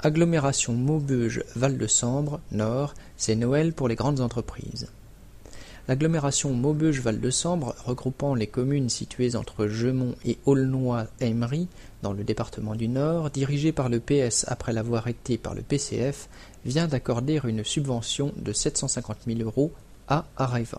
Agglomération Maubeuge-Val de Sambre, Nord, c'est Noël pour les grandes entreprises. L'agglomération Maubeuge-Val de Sambre, regroupant les communes situées entre Jeumont et Aulnois-Aymeries, dans le département du Nord, dirigée par le PS après l'avoir été par le PCF, vient d'accorder une subvention de 750 000 € à Areva.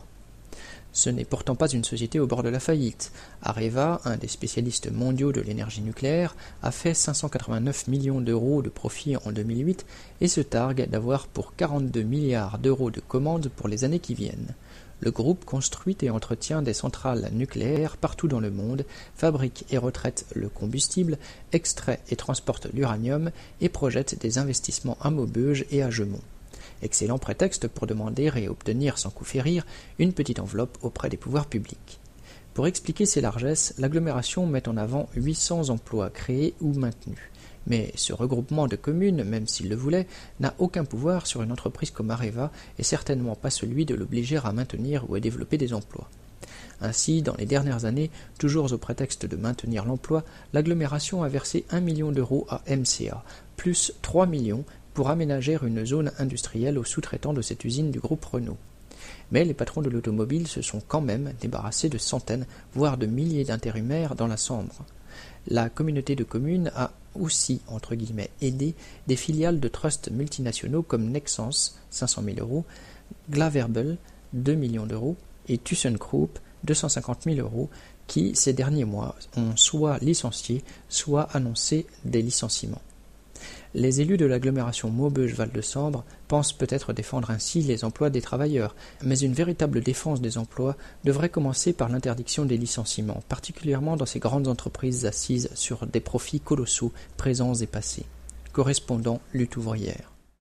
Ce n'est pourtant pas une société au bord de la faillite. Areva, un des spécialistes mondiaux de l'énergie nucléaire, a fait 589 millions d'euros de profit en 2008 et se targue d'avoir pour 42 milliards d'euros de commandes pour les années qui viennent. Le groupe construit et entretient des centrales nucléaires partout dans le monde, fabrique et retraite le combustible, extrait et transporte l'uranium et projette des investissements à Maubeuge et à Jeumont. Excellent prétexte pour demander et obtenir sans coup férir une petite enveloppe auprès des pouvoirs publics. Pour expliquer ses largesses, l'agglomération met en avant 800 emplois créés ou maintenus. Mais ce regroupement de communes, même s'il le voulait, n'a aucun pouvoir sur une entreprise comme Areva et certainement pas celui de l'obliger à maintenir ou à développer des emplois. Ainsi, dans les dernières années, toujours au prétexte de maintenir l'emploi, l'agglomération a versé 1 million d'euros à MCA, plus 3 millions pour aménager une zone industrielle aux sous-traitants de cette usine du groupe Renault. Mais les patrons de l'automobile se sont quand même débarrassés de centaines, voire de milliers d'intérimaires dans la Sambre. La communauté de communes a aussi, entre guillemets, aidé des filiales de trusts multinationaux comme Nexans, 500 000 €, Glaverbel, 2 millions d'euros, et ThyssenKrupp, 250 000 €, qui, ces derniers mois, ont soit licencié, soit annoncé des licenciements. Les élus de l'agglomération Maubeuge-Val de Sambre pensent peut-être défendre ainsi les emplois des travailleurs, mais une véritable défense des emplois devrait commencer par l'interdiction des licenciements, particulièrement dans ces grandes entreprises assises sur des profits colossaux présents et passés. Correspondant Lutte ouvrière.